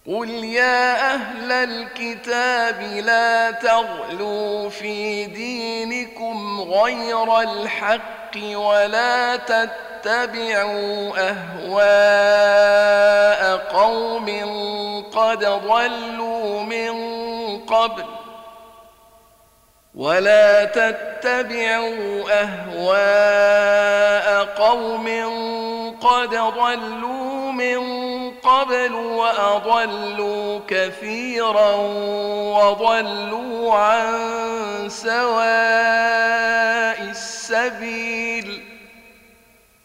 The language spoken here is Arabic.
قل يا أهل الكتاب لا تغلوا في دينكم غير الحق ولا تتبعوا أهواء قوم قد ضلوا من قبل وأضلوا كثيرا وضلوا عن سواء السبيل.